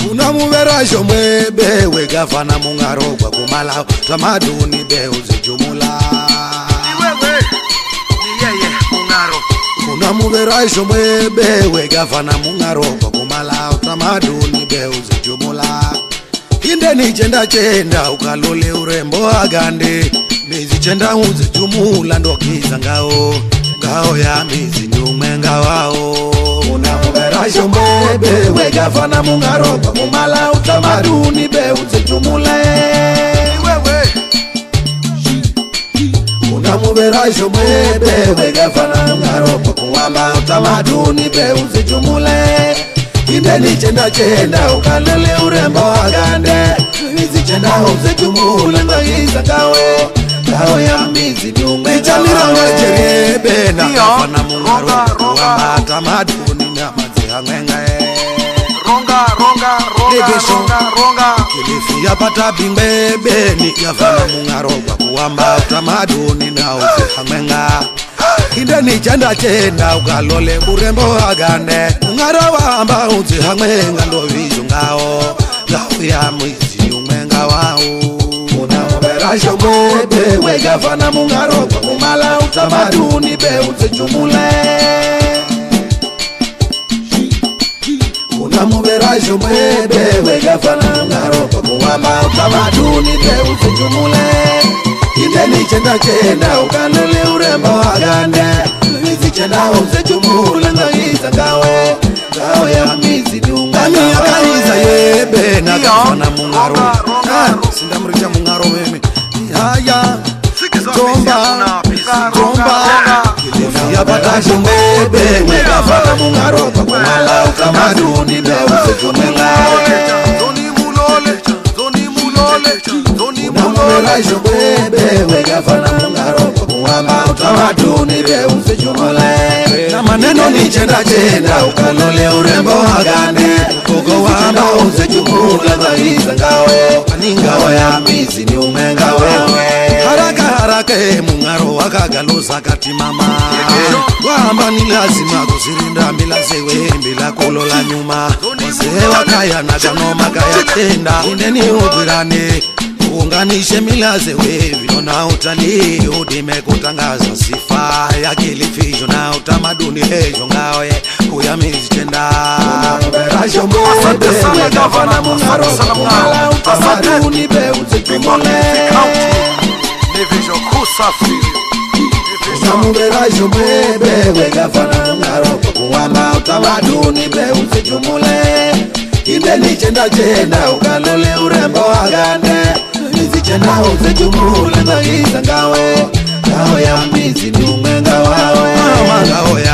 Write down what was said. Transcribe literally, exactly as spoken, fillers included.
Unamuvera shomwe bewe gavana mungarogwa kumala tamaduni beu zijumula. Iwewe ni yeye mungaro. Unamuvera shomwe bewe gavana mungarogwa kumala tamaduni beu zijumula. Inde ni chenda chenda ukalole urembo agande. Mizi chenda uzijumula ndokiza ngao. Ngao ya mizi nyume ngawao. Unamuvera shomwe bewe gavana mungarogwa kumala utamaduni beu zijumula. Iwewe Unamuvera shomwe bewe gavana mungarogwa kumala utamaduni beu zijumula. Inde ni chenda chenda ukalele urembo agande. Mizi chenda uzijumula ndokiza ngao. Ngao ya mizi nyume ngawao. Bena gavana mungarogwa kumala tamaduni Ronga, ronga, ronga, ronga, ronga. Kilifi yapata bimbe beni gavana mungarogwa kuwamba utamaduni na uzihamenga. Inde ni chenda chenda ukalole urembo agane. Mungarawa amba uzihamenga ndo vizu ngao. Ngao ya mwizi umenga wao. Unamuvera shomwe bewe gavana mungarogwa kumala utamaduni beu zijumule. Unamuvera shomwe bewe gavana mungarogwa kumala utamaduni beu zijumule. Inde ni chenda chenda ukalole urembo agande. Mizi chenda uzijumule ndokiza ngawe. Ngao ya mizi dunga ngami yakaiza yebe na gavana mungarogwa. Sindamurija mungaro mimi. Haya Tomba, tomba, Kilifi yapata shomwe bewe gavana mungarogwa kumala utamaduni beu zijumula. Zoni mulole, zoni mulole, zoni mulole. Unamuvera shomwe bewe gavana mungarogwa kumala utamaduni beu zijumula. Na maneno ni chenda chenda ukalole urembo agane. Uko wamba uzijumula ndokiza ngao. Ngao ya mizi ni umenga wewe. Haraka haraka mungaro wakagaluza kati mama. Wamba ni lazima kusirinda mbila sewe mbila kulola nyuma. Wase wakaya na kanoma kaya tenda. Inde ni ubirane unganishe mila zewe vinona utali. Udime kutangaza sifa ya Kilifi na utamaduni hejo ngawe kuya mizi chenda. Unamuvera shomwe bewe gavana mungarogwa kumala utamaduni beu zijumule. Unamuvera shomwe bewe gavana mungarogwa kumala utamaduni beu zijumule. Inde ni chenda chenda ukalole urembo agande. Mizi chenda uzijumule ndokiza ngawe. Ngao ya mizi nyume ngawao. Ngao ya